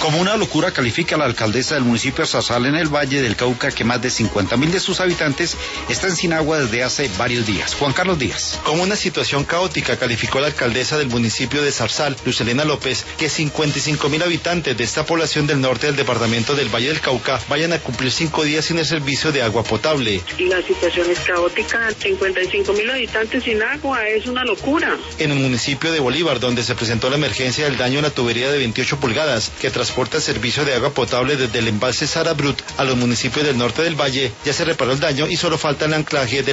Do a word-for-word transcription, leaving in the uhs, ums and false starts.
Como una locura califica la alcaldesa del municipio de Zarzal en el Valle del Cauca que más de cincuenta mil de sus habitantes están sin agua desde hace varios días. Juan Carlos Díaz. Como una situación caótica calificó la alcaldesa del municipio de Zarzal, Lucelena López, que cincuenta y cinco mil habitantes de esta población del norte del departamento del Valle del Cauca vayan a cumplir cinco días sin el servicio de agua potable. La situación es caótica, cincuenta y cinco mil habitantes sin agua, es una locura. En el municipio de Bolívar, donde se presentó la emergencia del daño en la tubería de veintiocho pulgadas que transporta el servicio de agua potable desde el embalse Sara Brut a los municipios del norte del valle, ya se reparó el daño y solo falta el anclaje de